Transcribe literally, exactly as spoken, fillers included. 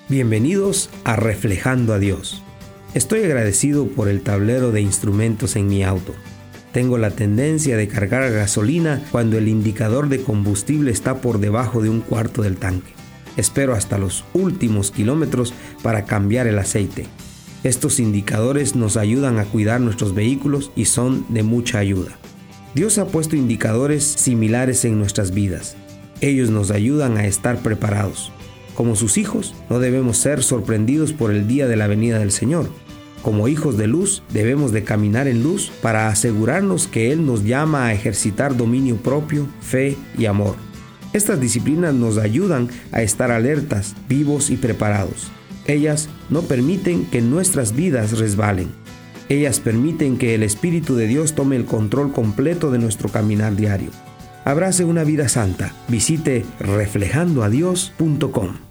Bienvenidos a Reflejando a Dios. Estoy agradecido por el tablero de instrumentos en mi auto. Tengo la tendencia de cargar gasolina cuando el indicador de combustible está por debajo de un cuarto del tanque. Espero hasta los últimos kilómetros para cambiar el aceite. Estos indicadores nos ayudan a cuidar nuestros vehículos y son de mucha ayuda. Dios ha puesto indicadores similares en nuestras vidas. Ellos nos ayudan a estar preparados. Como sus hijos, no debemos ser sorprendidos por el día de la venida del Señor. Como hijos de luz, debemos de caminar en luz para asegurarnos que Él nos llama a ejercitar dominio propio, fe y amor. Estas disciplinas nos ayudan a estar alertas, vivos y preparados. Ellas no permiten que nuestras vidas resbalen. Ellas permiten que el Espíritu de Dios tome el control completo de nuestro caminar diario. Abrace una vida santa. Visite reflejando a dios punto com.